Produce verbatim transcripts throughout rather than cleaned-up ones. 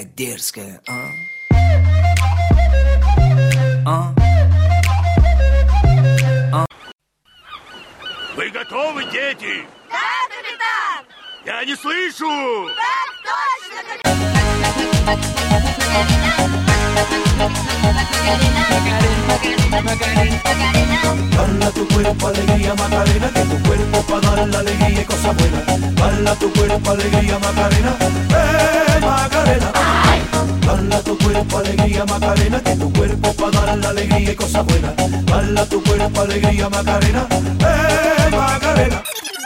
дерзкая, а? А? А? Вы готовы, дети? Да, капитан! Я не слышу! Так точно, капитан! Bala tu cuerpo, alegría, Macarena, que tu cuerpo pa' dar la alegría y cosas buenas. Bala tu cuerpo, alegría, Macarena, eh, Macarena. Bala tu cuerpo, alegría, Macarena, que tu cuerpo pa' dar la alegría y cosas buenas. Bala tu cuerpo, alegría, Macarena, eh, Macarena.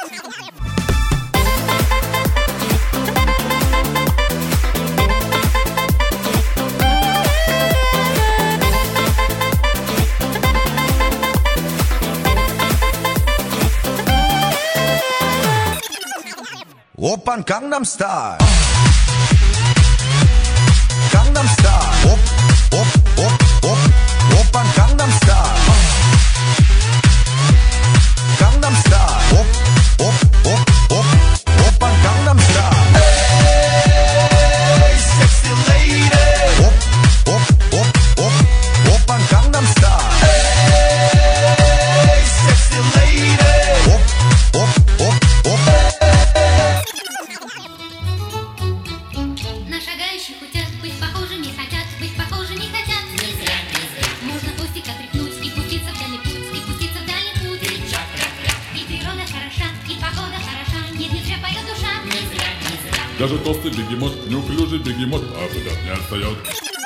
Oppan Gangnam Style. Gangnam Style. Op, op, op, op. Oppan Gangnam Style. Gangnam Style. Op, op, op, op. Oppan Gangnam Style. Hey, sexy lady. Op, op, op, op. Oppan Gangnam Style. Hey, sexy lady. Op, op, op, op. На шагающих хотят быть похожими, хотят быть похожими, хотят. Не зря, не зря. Можно хвостик отряхнуть и пуститься в дальний путь, и пуститься в дальний путь. И природа хороша, и погода хороша, нет, не зря поет душа. Не зря, не зря. Даже толстый бегемот, неуклюжий бегемот, а куда не отстает.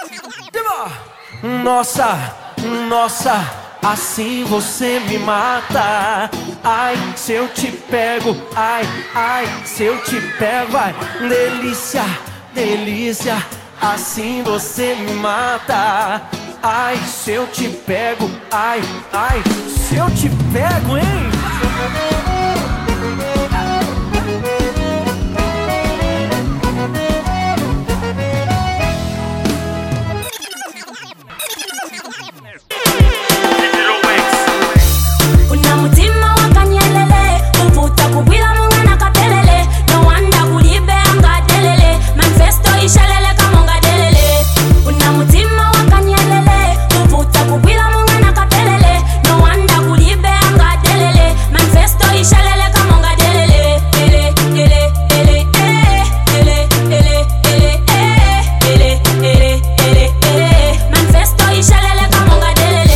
Nossa, nossa, assim você me mata. Ai, se eu te pego, ai, ai, se eu te pego, ai, delícia, delícia, assim você me mata. Ai, se eu te pego, ai, ai, se eu te pego, hein?